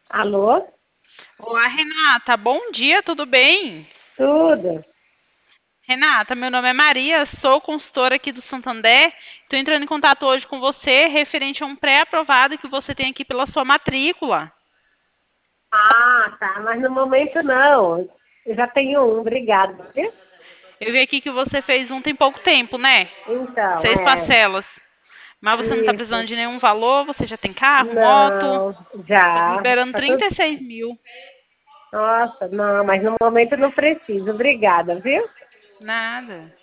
Alô? Olá, Renata. Bom dia, tudo bem? Tudo? Renata, meu nome é Maria, sou consultora aqui do Santander. Estou entrando em contato hoje com você referente a um pré-aprovado que você tem aqui pela sua matrícula. Ah, tá, mas no momento não. Eu já tenho um, obrigada. Viu? Eu vi aqui que você fez um tem pouco tempo, né? Então, 6 parcelas. Mas você não está precisando isso. de nenhum valor, você já tem carro, moto. Não, Estamos já. liberando Tá tudo... 36 mil. Nossa, não, mas no momento não preciso. Obrigada, viu? Nada.